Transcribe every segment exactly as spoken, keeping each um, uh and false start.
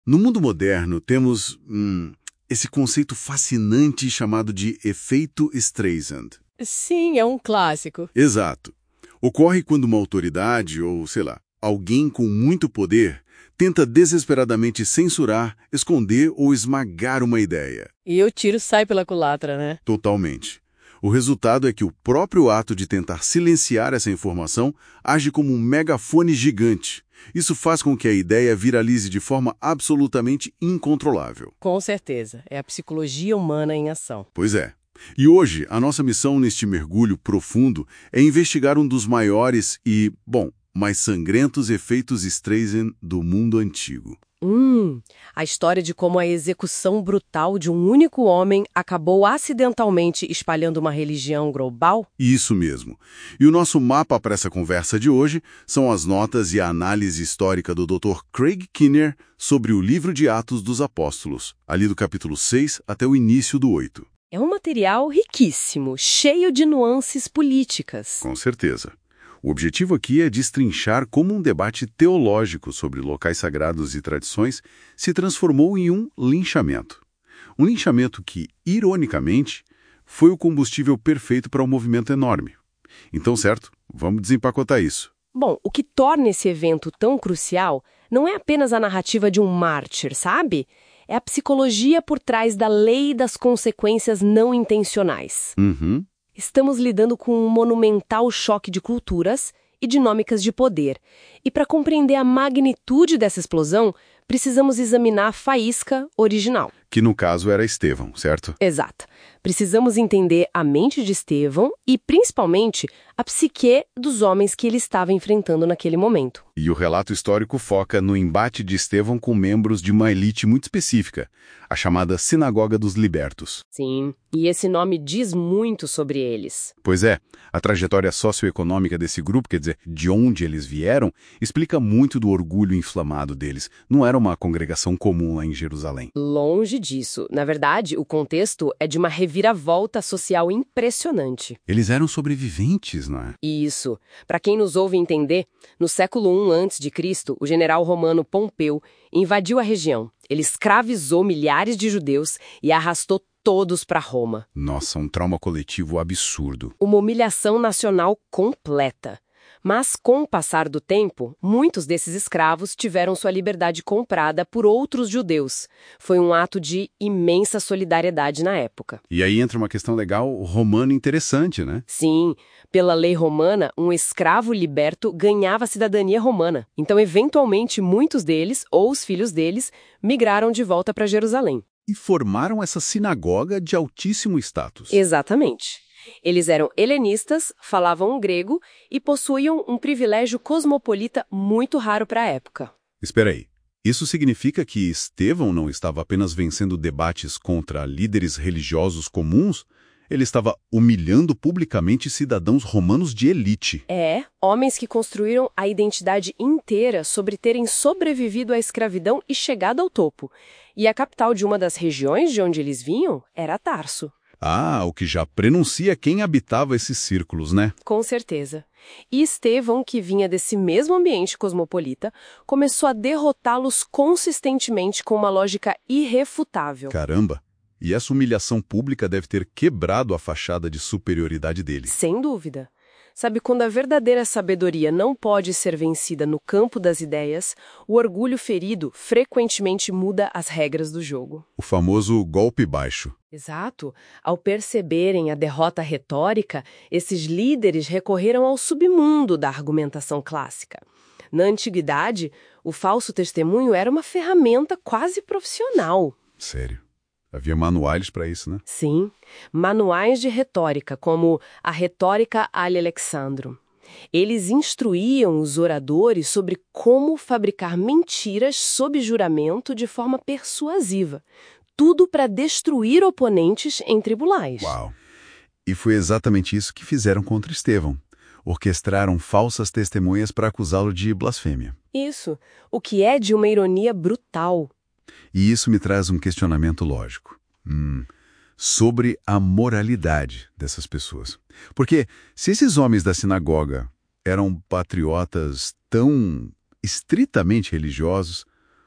No mundo moderno, temos hum, esse conceito fascinante chamado de efeito Streisand. Sim, é um clássico. Exato. Ocorre quando uma autoridade ou, sei lá, alguém com muito poder tenta desesperadamente censurar, esconder ou esmagar uma ideia. E o tiro sai pela culatra, né? Totalmente. O resultado é que o próprio ato de tentar silenciar essa informação age como um megafone gigante. Isso faz com que a ideia viralize de forma absolutamente incontrolável. Com certeza. É a psicologia humana em ação. Pois é. E hoje, a nossa missão neste mergulho profundo é investigar um dos maiores e, bom, mais sangrentos efeitos Streisand do mundo antigo. Hum, a história de como a execução brutal de um único homem acabou acidentalmente espalhando uma religião global? Isso mesmo. E o nosso mapa para essa conversa de hoje são as notas e a análise histórica do doutor Craig Kinnear sobre o livro de Atos dos Apóstolos, ali do capítulo seis até o início do oito. É um material riquíssimo, cheio de nuances políticas. Com certeza. O objetivo aqui é destrinchar como um debate teológico sobre locais sagrados e tradições se transformou em um linchamento. Um linchamento que, ironicamente, foi o combustível perfeito para um movimento enorme. Então, certo, vamos desempacotar isso. Bom, o que torna esse evento tão crucial não é apenas a narrativa de um mártir, sabe? É a psicologia por trás da lei das consequências não intencionais. Uhum. Estamos lidando com um monumental choque de culturas e dinâmicas de poder. E para compreender a magnitude dessa explosão, precisamos examinar a faísca original. Que no caso era Estevão, certo? Exato. Precisamos entender a mente de Estevão e, principalmente, a psique dos homens que ele estava enfrentando naquele momento. E o relato histórico foca no embate de Estevão com membros de uma elite muito específica, a chamada Sinagoga dos Libertos. Sim, e esse nome diz muito sobre eles. Pois é, a trajetória socioeconômica desse grupo, quer dizer, de onde eles vieram, explica muito do orgulho inflamado deles. Não era uma congregação comum lá em Jerusalém. Longe disso. Na verdade, o contexto é de uma reviravolta social impressionante. Eles eram sobreviventes, não é? Isso. Para quem nos ouve entender, no século I antes de Cristo, o general romano Pompeu invadiu a região. Ele escravizou milhares de judeus e arrastou todos para Roma. Nossa, um trauma coletivo absurdo. Uma humilhação nacional completa. Mas, com o passar do tempo, muitos desses escravos tiveram sua liberdade comprada por outros judeus. Foi um ato de imensa solidariedade na época. E aí entra uma questão legal romana interessante, né? Sim, pela lei romana, um escravo liberto ganhava a cidadania romana. Então, eventualmente, muitos deles, ou os filhos deles, migraram de volta para Jerusalém. E formaram essa sinagoga de altíssimo status. Exatamente. Eles eram helenistas, falavam grego e possuíam um privilégio cosmopolita muito raro para a época. Espera aí. Isso significa que Estevão não estava apenas vencendo debates contra líderes religiosos comuns? Ele estava humilhando publicamente cidadãos romanos de elite. É, homens que construíram a identidade inteira sobre terem sobrevivido à escravidão e chegado ao topo. E a capital de uma das regiões de onde eles vinham era Tarso. Ah, o que já prenuncia quem habitava esses círculos, né? Com certeza. E Estevão, que vinha desse mesmo ambiente cosmopolita, começou a derrotá-los consistentemente com uma lógica irrefutável. Caramba! E essa humilhação pública deve ter quebrado a fachada de superioridade dele. Sem dúvida. Sabe, quando a verdadeira sabedoria não pode ser vencida no campo das ideias, o orgulho ferido frequentemente muda as regras do jogo. O famoso golpe baixo. Exato. Ao perceberem a derrota retórica, esses líderes recorreram ao submundo da argumentação clássica. Na antiguidade, o falso testemunho era uma ferramenta quase profissional. Sério? Havia manuais para isso, né? Sim, manuais de retórica, como a Retórica ad Alexandro. Eles instruíam os oradores sobre como fabricar mentiras sob juramento de forma persuasiva. Tudo para destruir oponentes em tribunais. Uau! E foi exatamente isso que fizeram contra Estevão. Orquestraram falsas testemunhas para acusá-lo de blasfêmia. Isso, o que é de uma ironia brutal. E isso me traz um questionamento lógico. Hum, sobre a moralidade dessas pessoas. Porque se esses homens da sinagoga eram patriotas tão estritamente religiosos,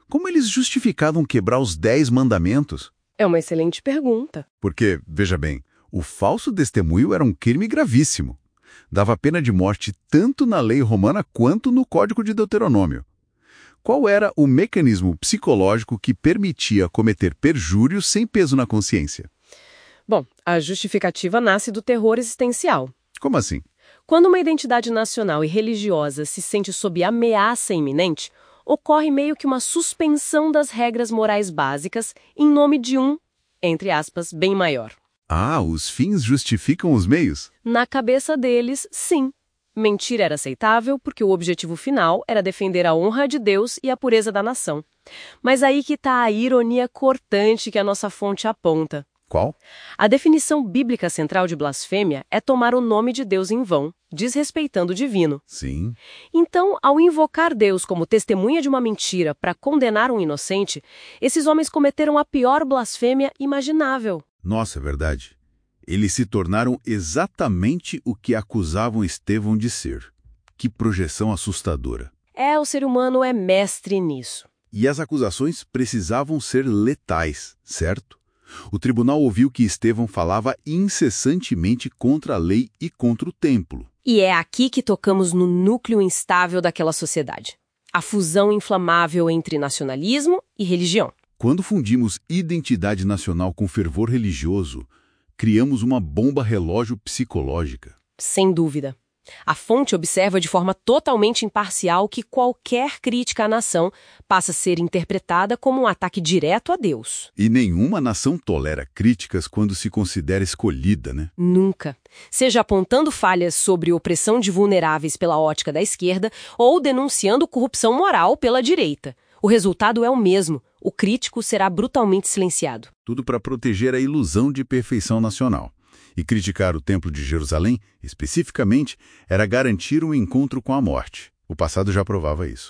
Como eles justificavam quebrar os dez mandamentos? É uma excelente pergunta. Porque, veja bem, o falso testemunho era um crime gravíssimo. Dava pena de morte tanto na lei romana quanto no Código de Deuteronômio. Qual era o mecanismo psicológico que permitia cometer perjúrio sem peso na consciência? Bom, a justificativa nasce do terror existencial. Como assim? Quando uma identidade nacional e religiosa se sente sob ameaça iminente, ocorre meio que uma suspensão das regras morais básicas em nome de um, entre aspas, bem maior. Ah, os fins justificam os meios? Na cabeça deles, sim. Mentir era aceitável porque o objetivo final era defender a honra de Deus e a pureza da nação. Mas aí que está a ironia cortante que a nossa fonte aponta. Qual? A definição bíblica central de blasfêmia é tomar o nome de Deus em vão, desrespeitando o divino. Sim. Então, ao invocar Deus como testemunha de uma mentira para condenar um inocente, esses homens cometeram a pior blasfêmia imaginável. Nossa, é verdade. Eles se tornaram exatamente o que acusavam Estevão de ser. Que projeção assustadora. É, o ser humano é mestre nisso. E as acusações precisavam ser letais, certo? O tribunal ouviu que Estevão falava incessantemente contra a lei e contra o templo. E é aqui que tocamos no núcleo instável daquela sociedade. A fusão inflamável entre nacionalismo e religião. Quando fundimos identidade nacional com fervor religioso, criamos uma bomba relógio psicológica. Sem dúvida. A fonte observa de forma totalmente imparcial que qualquer crítica à nação passa a ser interpretada como um ataque direto a Deus. E nenhuma nação tolera críticas quando se considera escolhida, né? Nunca. Seja apontando falhas sobre opressão de vulneráveis pela ótica da esquerda ou denunciando corrupção moral pela direita. O resultado é o mesmo. O crítico será brutalmente silenciado. Tudo para proteger a ilusão de perfeição nacional. E criticar o Templo de Jerusalém, especificamente, era garantir um encontro com a morte. O passado já provava isso.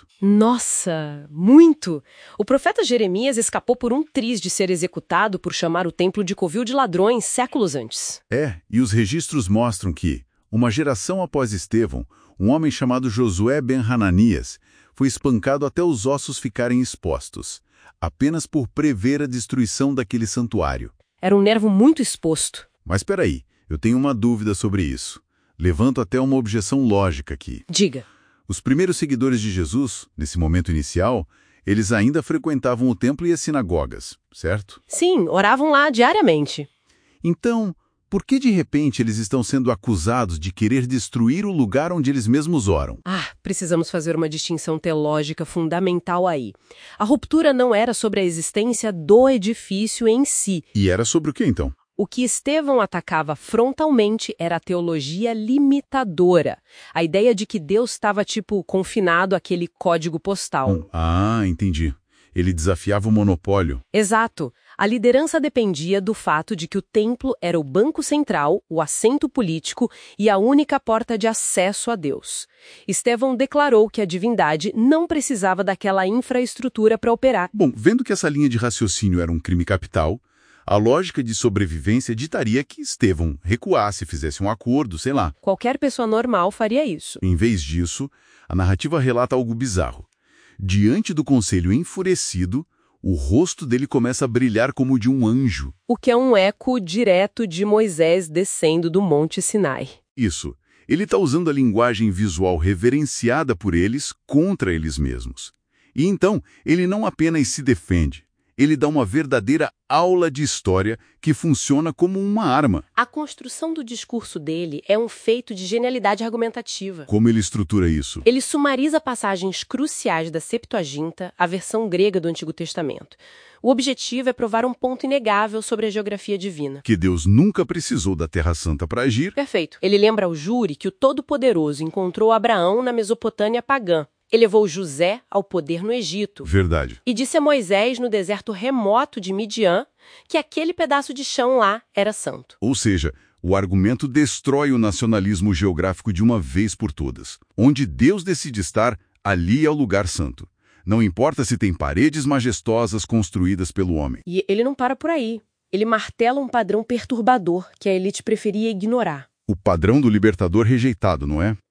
Nossa, muito! O profeta Jeremias escapou por um triz de ser executado por chamar o templo de covil de ladrões séculos antes. É, e os registros mostram que, uma geração após Estevão, um homem chamado Josué ben Hananias foi espancado até os ossos ficarem expostos, apenas por prever a destruição daquele santuário. Era um nervo muito exposto. Mas espera aí, eu tenho uma dúvida sobre isso. Levanto até uma objeção lógica aqui. Diga. Os primeiros seguidores de Jesus, nesse momento inicial, eles ainda frequentavam o templo e as sinagogas, certo? Sim, oravam lá diariamente. Então, por que de repente eles estão sendo acusados de querer destruir o lugar onde eles mesmos oram? Ah, precisamos fazer uma distinção teológica fundamental aí. A ruptura não era sobre a existência do edifício em si. E era sobre o que então? O que Estevão atacava frontalmente era a teologia limitadora. A ideia de que Deus estava, tipo, confinado àquele código postal. Hum, ah, entendi. Ele desafiava o monopólio. Exato. A liderança dependia do fato de que o templo era o banco central, o assento político e a única porta de acesso a Deus. Estevão declarou que a divindade não precisava daquela infraestrutura para operar. Bom, vendo que essa linha de raciocínio era um crime capital, a lógica de sobrevivência ditaria que Estevão recuasse, fizesse um acordo, sei lá. Qualquer pessoa normal faria isso. Em vez disso, a narrativa relata algo bizarro. Diante do conselho enfurecido, o rosto dele começa a brilhar como o de um anjo. O que é um eco direto de Moisés descendo do Monte Sinai. Isso. Ele está usando a linguagem visual reverenciada por eles contra eles mesmos. E então, ele não apenas se defende. Ele dá uma verdadeira aula de história que funciona como uma arma. A construção do discurso dele é um feito de genialidade argumentativa. Como ele estrutura isso? Ele sumariza passagens cruciais da Septuaginta, a versão grega do Antigo Testamento. O objetivo é provar um ponto inegável sobre a geografia divina. Que Deus nunca precisou da Terra Santa para agir. Perfeito. Ele lembra ao júri que o Todo-Poderoso encontrou Abraão na Mesopotâmia pagã. Elevou José ao poder no Egito. Verdade. E disse a Moisés, no deserto remoto de Midian, que aquele pedaço de chão lá era santo. Ou seja, o argumento destrói o nacionalismo geográfico de uma vez por todas. Onde Deus decide estar, ali é o lugar santo. Não importa se tem paredes majestosas construídas pelo homem. E ele não para por aí. Ele martela um padrão perturbador que a elite preferia ignorar. O padrão do libertador rejeitado, não é?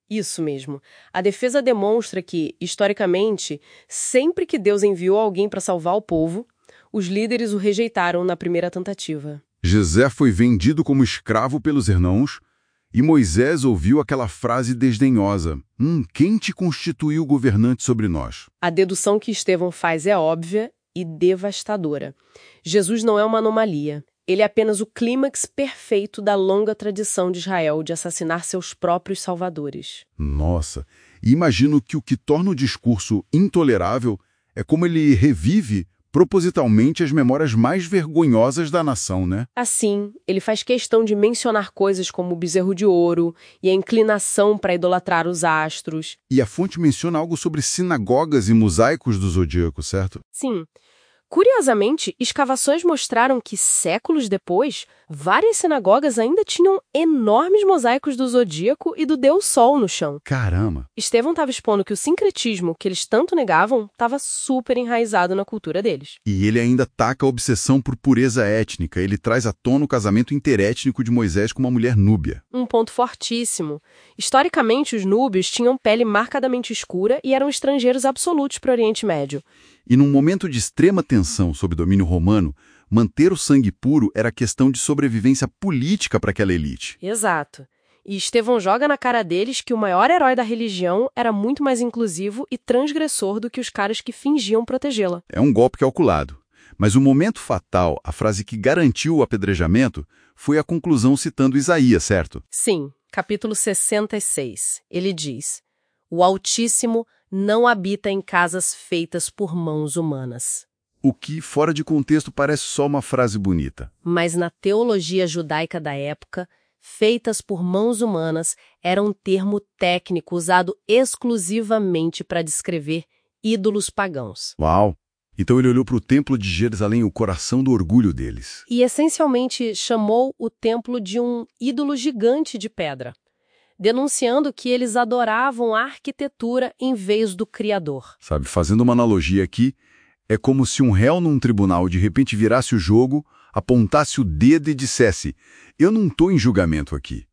Isso mesmo. A defesa demonstra que, historicamente, sempre que Deus enviou alguém para salvar o povo, os líderes o rejeitaram na primeira tentativa. José foi vendido como escravo pelos irmãos e Moisés ouviu aquela frase desdenhosa: Hum, quem te constituiu governante sobre nós? A dedução que Estevão faz é óbvia e devastadora. Jesus não é uma anomalia. Ele é apenas o clímax perfeito da longa tradição de Israel de assassinar seus próprios salvadores. Nossa, e imagino que o que torna o discurso intolerável é como ele revive propositalmente as memórias mais vergonhosas da nação, né? Assim, ele faz questão de mencionar coisas como o bezerro de ouro e a inclinação para idolatrar os astros. E a fonte menciona algo sobre sinagogas e mosaicos do zodíaco, certo? Sim. Curiosamente, escavações mostraram que, séculos depois, várias sinagogas ainda tinham enormes mosaicos do zodíaco e do deus Sol no chão. Caramba! Estevão estava expondo que o sincretismo que eles tanto negavam estava super enraizado na cultura deles. E ele ainda taca a obsessão por pureza étnica. Ele traz à tona o casamento interétnico de Moisés com uma mulher núbia. Um ponto fortíssimo. Historicamente, os núbios tinham pele marcadamente escura e eram estrangeiros absolutos para o Oriente Médio. E num momento de extrema tensão sob domínio romano, manter o sangue puro era questão de sobrevivência política para aquela elite. Exato. E Estevão joga na cara deles que o maior herói da religião era muito mais inclusivo e transgressor do que os caras que fingiam protegê-la. É um golpe calculado. Mas o momento fatal, a frase que garantiu o apedrejamento, foi a conclusão citando Isaías, certo? Sim, capítulo sessenta e seis. Ele diz: O Altíssimo não habita em casas feitas por mãos humanas. O que, fora de contexto, parece só uma frase bonita. Mas na teologia judaica da época, feitas por mãos humanas era um termo técnico usado exclusivamente para descrever ídolos pagãos. Uau! Então ele olhou para o templo de Jerusalém, o coração do orgulho deles. E essencialmente chamou o templo de um ídolo gigante de pedra, denunciando que eles adoravam a arquitetura em vez do Criador. Sabe, fazendo uma analogia aqui, é como se um réu num tribunal de repente virasse o jogo, apontasse o dedo e dissesse: eu não estou em julgamento aqui.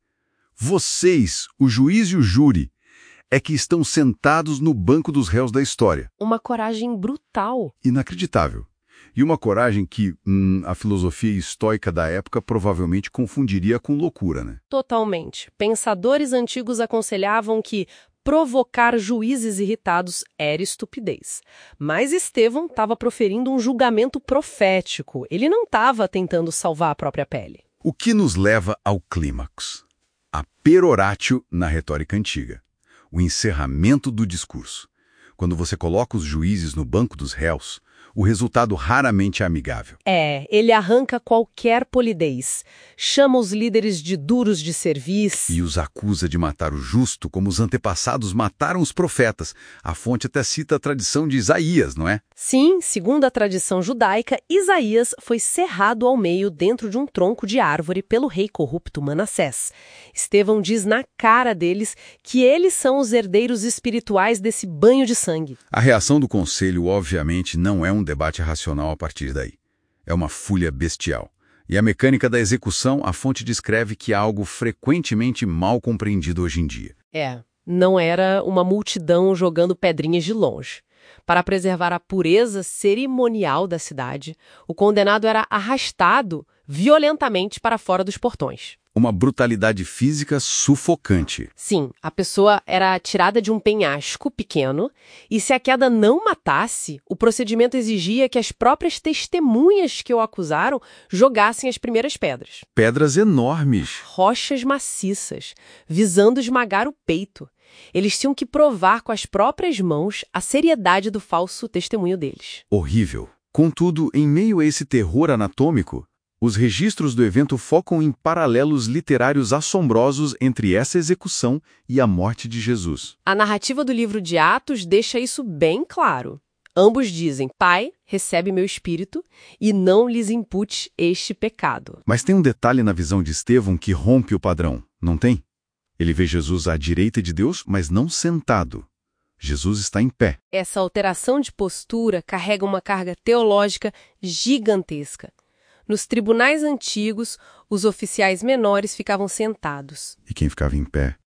Vocês, o juiz e o júri, é que estão sentados no banco dos réus da história. Uma coragem brutal. Inacreditável. E uma coragem que hum, a filosofia estoica da época provavelmente confundiria com loucura, né? Totalmente. Pensadores antigos aconselhavam que provocar juízes irritados era estupidez. Mas Estevão estava proferindo um julgamento profético. Ele não estava tentando salvar a própria pele. O que nos leva ao clímax. A peroratio na retórica antiga. O encerramento do discurso. Quando você coloca os juízes no banco dos réus, o resultado raramente é amigável. É, ele arranca qualquer polidez, chama os líderes de duros de serviço. E os acusa de matar o justo como os antepassados mataram os profetas. A fonte até cita a tradição de Isaías, não é? Sim, segundo a tradição judaica, Isaías foi cerrado ao meio dentro de um tronco de árvore pelo rei corrupto Manassés. Estevão diz na cara deles que eles são os herdeiros espirituais desse banho de sangue. A reação do conselho, obviamente, não é um debate racional a partir daí. É uma fúria bestial. E a mecânica da execução, a fonte descreve que é algo frequentemente mal compreendido hoje em dia. É, não era uma multidão jogando pedrinhas de longe. Para preservar a pureza cerimonial da cidade, o condenado era arrastado violentamente para fora dos portões. Uma brutalidade física sufocante. Sim, a pessoa era tirada de um penhasco pequeno e se a queda não matasse, o procedimento exigia que as próprias testemunhas que o acusaram jogassem as primeiras pedras. Pedras enormes. Rochas maciças, visando esmagar o peito. Eles tinham que provar com as próprias mãos a seriedade do falso testemunho deles. Horrível. Contudo, em meio a esse terror anatômico, os registros do evento focam em paralelos literários assombrosos entre essa execução e a morte de Jesus. A narrativa do livro de Atos deixa isso bem claro. Ambos dizem: Pai, recebe meu espírito e não lhes impute este pecado. Mas tem um detalhe na visão de Estevão que rompe o padrão, não tem? Ele vê Jesus à direita de Deus, mas não sentado. Jesus está em pé. Essa alteração de postura carrega uma carga teológica gigantesca. Nos tribunais antigos, os oficiais menores ficavam sentados. E quem ficava em pé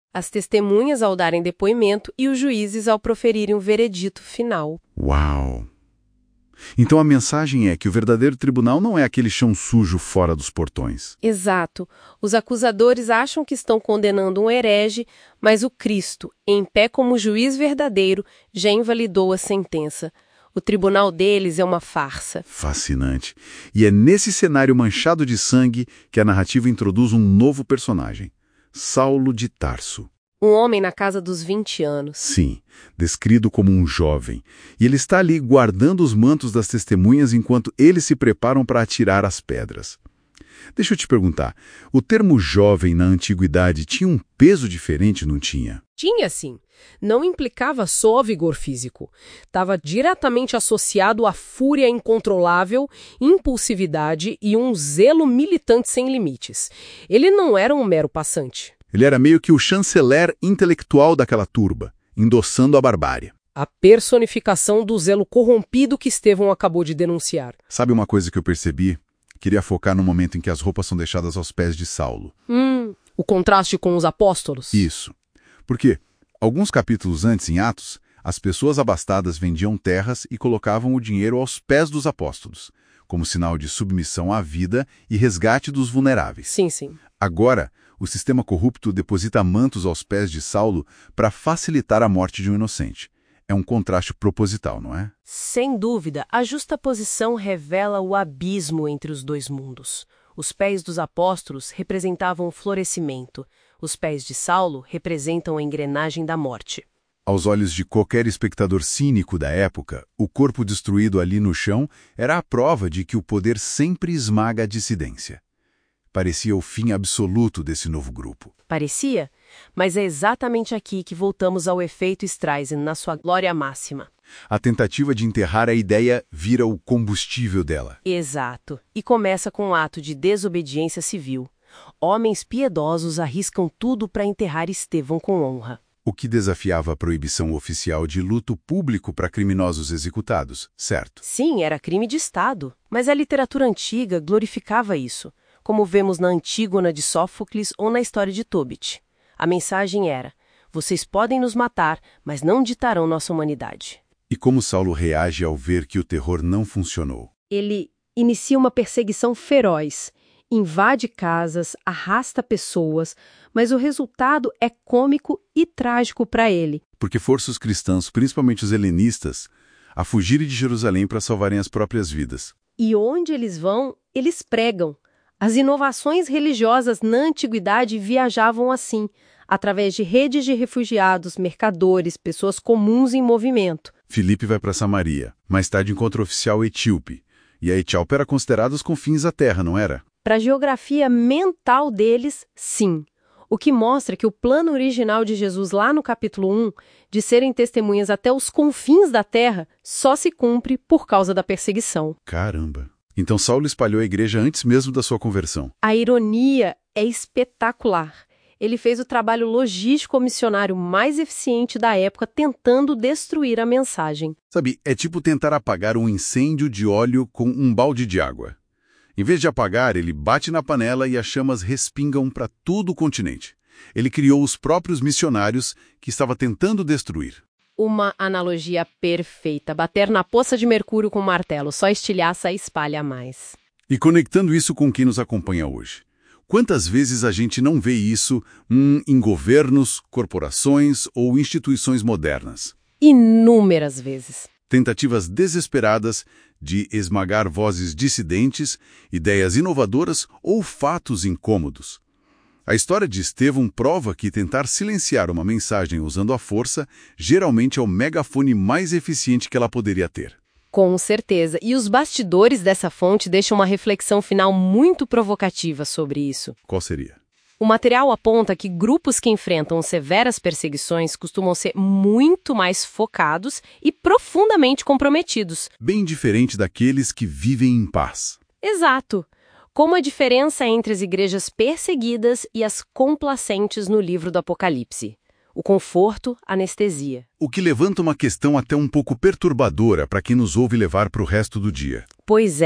as testemunhas ao darem depoimento e os juízes ao proferirem o veredito final. Uau! Então a mensagem é que o verdadeiro tribunal não é aquele chão sujo fora dos portões. Exato. Os acusadores acham que estão condenando um herege, mas o Cristo, em pé como juiz verdadeiro, já invalidou a sentença. O tribunal deles é uma farsa. Fascinante. E é nesse cenário manchado de sangue que a narrativa introduz um novo personagem, Saulo de Tarso. Um homem na casa dos vinte anos. Sim, descrito como um jovem. E ele está ali guardando os mantos das testemunhas enquanto eles se preparam para atirar as pedras. Deixa eu te perguntar, o termo jovem na antiguidade tinha um peso diferente, não tinha? Tinha sim. Não implicava só vigor físico. Estava diretamente associado à fúria incontrolável, impulsividade e um zelo militante sem limites. Ele não era um mero passante. Ele era meio que o chanceler intelectual daquela turba, endossando a barbárie. A personificação do zelo corrompido que Estevão acabou de denunciar. Sabe uma coisa que eu percebi? Queria focar no momento em que as roupas são deixadas aos pés de Saulo. Hum, o contraste com os apóstolos? Isso. Porque, alguns capítulos antes, em Atos, as pessoas abastadas vendiam terras e colocavam o dinheiro aos pés dos apóstolos, como sinal de submissão à vida e resgate dos vulneráveis. Sim, sim. Agora, o sistema corrupto deposita mantos aos pés de Saulo para facilitar a morte de um inocente. É um contraste proposital, não é? Sem dúvida, a justaposição revela o abismo entre os dois mundos. Os pés dos apóstolos representavam o florescimento. Os pés de Saulo representam a engrenagem da morte. Aos olhos de qualquer espectador cínico da época, o corpo destruído ali no chão era a prova de que o poder sempre esmaga a dissidência. Parecia o fim absoluto desse novo grupo. Parecia, mas é exatamente aqui que voltamos ao efeito Streisand na sua glória máxima. A tentativa de enterrar a ideia vira o combustível dela. Exato. E começa com um ato de desobediência civil. Homens piedosos arriscam tudo para enterrar Estevão com honra. O que desafiava a proibição oficial de luto público para criminosos executados, certo? Sim, era crime de Estado, mas a literatura antiga glorificava isso, como vemos na Antígona de Sófocles ou na história de Tobit. A mensagem era: vocês podem nos matar, mas não ditarão nossa humanidade. E como Saulo reage ao ver que o terror não funcionou? Ele inicia uma perseguição feroz, invade casas, arrasta pessoas, mas o resultado é cômico e trágico para ele. Porque força os cristãos, principalmente os helenistas, a fugirem de Jerusalém para salvarem as próprias vidas. E onde eles vão, eles pregam. As inovações religiosas na antiguidade viajavam assim, através de redes de refugiados, mercadores, pessoas comuns em movimento. Filipe vai para Samaria. Mais tarde encontra o oficial etíope. E a Etiópia era considerada os confins da terra, não era? Para a geografia mental deles, sim. O que mostra que o plano original de Jesus lá no capítulo um, de serem testemunhas até os confins da terra, só se cumpre por causa da perseguição. Caramba! Então Saulo espalhou a igreja antes mesmo da sua conversão. A ironia é espetacular. Ele fez o trabalho logístico missionário mais eficiente da época tentando destruir a mensagem. Sabe, é tipo tentar apagar um incêndio de óleo com um balde de água. Em vez de apagar, ele bate na panela e as chamas respingam para todo o continente. Ele criou os próprios missionários que estava tentando destruir. Uma analogia perfeita. Bater na poça de mercúrio com um martelo, só estilhaça e espalha mais. E conectando isso com quem nos acompanha hoje. Quantas vezes a gente não vê isso hum, em governos, corporações ou instituições modernas? Inúmeras vezes. Tentativas desesperadas de esmagar vozes dissidentes, ideias inovadoras ou fatos incômodos. A história de Estevão prova que tentar silenciar uma mensagem usando a força geralmente é o megafone mais eficiente que ela poderia ter. Com certeza. E os bastidores dessa fonte deixam uma reflexão final muito provocativa sobre isso. Qual seria? O material aponta que grupos que enfrentam severas perseguições costumam ser muito mais focados e profundamente comprometidos. Bem diferente daqueles que vivem em paz. Exato. Como a diferença entre as igrejas perseguidas e as complacentes no livro do Apocalipse. O conforto, anestesia. O que levanta uma questão até um pouco perturbadora para quem nos ouve levar para o resto do dia. Pois é.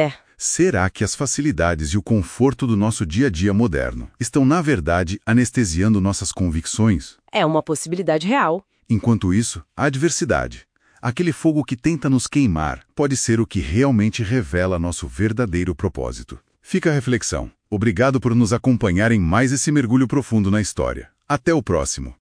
Será que as facilidades e o conforto do nosso dia a dia moderno estão, na verdade, anestesiando nossas convicções? É uma possibilidade real. Enquanto isso, a adversidade, aquele fogo que tenta nos queimar, pode ser o que realmente revela nosso verdadeiro propósito. Fica a reflexão. Obrigado por nos acompanhar em mais esse mergulho profundo na história. Até o próximo!